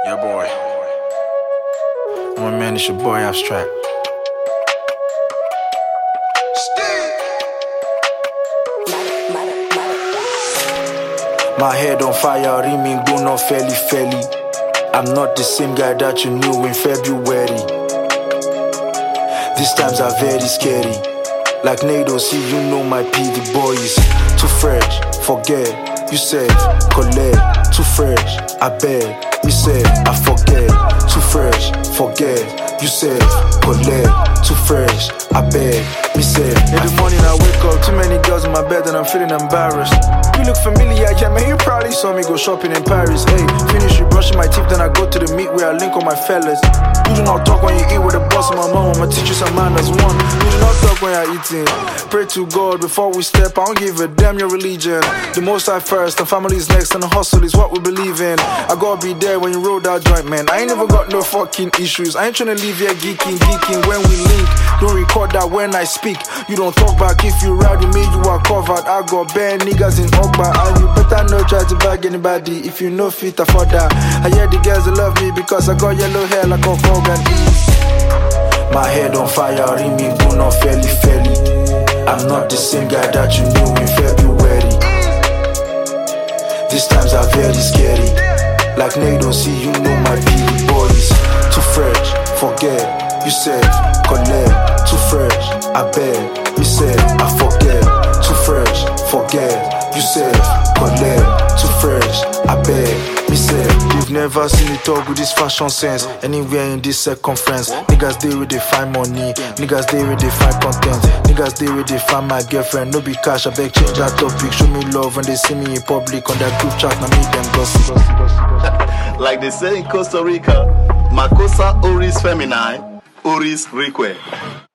Yeah, boy. My man, it's your boy Abstract. My head on fire, rimming go no fairly. I'm not the same guy that you knew in February. These times are very scary. Like Nado, see you know my P, the boy is too fresh, forget, you said, collect, too fresh, I beg, me said, I forget, too fresh, forget, you said, collect, too fresh, I beg, me said. In the morning I wake up, too many girls in my bed and I'm feeling embarrassed. You look familiar, yeah man, you probably saw me go shopping in Paris. Hey, finish with brushing my teeth, then I go to the meet where I link on my fellas. You do not talk when you eat with the boss of my mom, I'ma teach you some manners. One, you do not talk when you're eating. Pray to God before we step, I don't give a damn your religion. The most I first, the family's next, and the hustle is what we believe in. I gotta be there when you roll that joint, man. I ain't never got no fucking issues. I ain't tryna leave here geeking when we link. Don't record that when I speak. You don't talk back if you ride with me, you are covered. I got bare niggas in Ogba, and you better not try to bag anybody if you know fit afford that. I hear the girls that love me because I got yellow hair like a frog and my head on fire, rimming go no fairly. I'm not the same guy that you knew in February. These times are very scary. Like Nado, see you know my people boys. Too fresh, forget, you said, collect, too fresh, I beg, me said, I forget, too fresh, forget, you said, collect, too fresh, I beg, me said. You've never seen me talk with this fashion sense anywhere in this circumference. Niggas they where they find money, niggas they where they find content, niggas they where they find my girlfriend. No be cash, I beg change that topic. Show me love when they see me in public on that group chat, now me them gossip. Like they say in Costa Rica, Makosa oris feminine, oris reque.